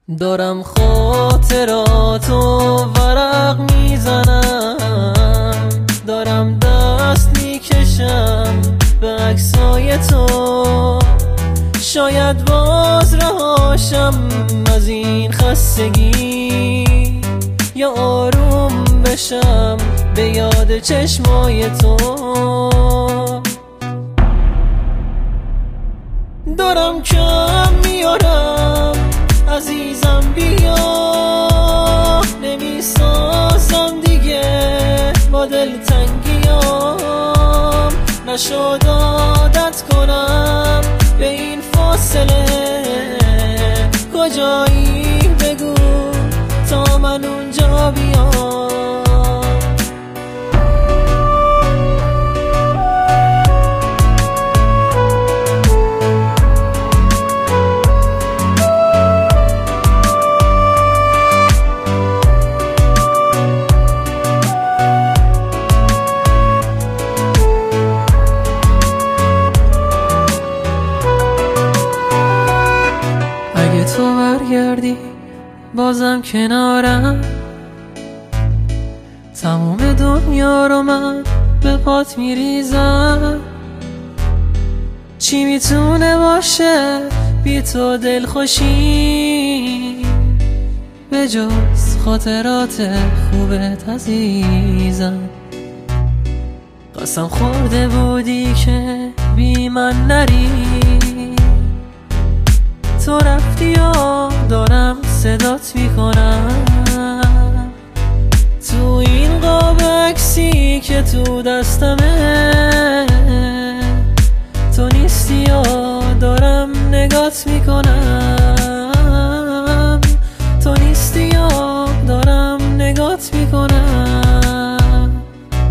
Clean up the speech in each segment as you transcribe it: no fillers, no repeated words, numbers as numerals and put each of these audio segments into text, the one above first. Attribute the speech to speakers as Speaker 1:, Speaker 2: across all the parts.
Speaker 1: دارم خاطراتو ورق میزنم، دارم دست میکشم به عکسای تو. شاید باز رهاشم از این خستگی، یا آروم بشم به یاد چشمای تو. دارم کم میارم عزیزم، بیا نمیسازم دیگه با دلتنگیام. نشد عادت کنم به این فاصله، کجایی بگو تا من اونجا بیام. اگه تو برگردی بازم کنارم، تموم دنیا رو من به پات میریزم. چی میتونه باشه بی تو دلخوشی، به جز خاطرات خوبت عزیزم. قسم خورده بودی که بی من نری، تو رفتی و دارم صدات میکنم. تو این قاب عکسی که تو دستمه، تو نیستی و دارم نگات میکنم. تو نیستی و دارم نگات میکنم.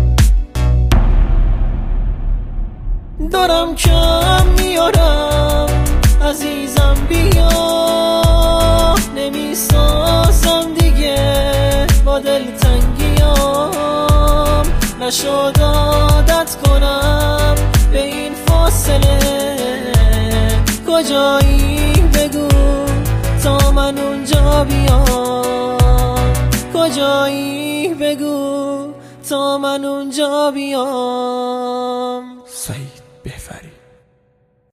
Speaker 1: دارم کم میارم عزیزم، بیا نمیسازم دیگه با دلتنگیام. نشد عادت کنم به این فاصله، کجایی بگو تا من اونجا بیام. کجایی بگو تا من اونجا بیام.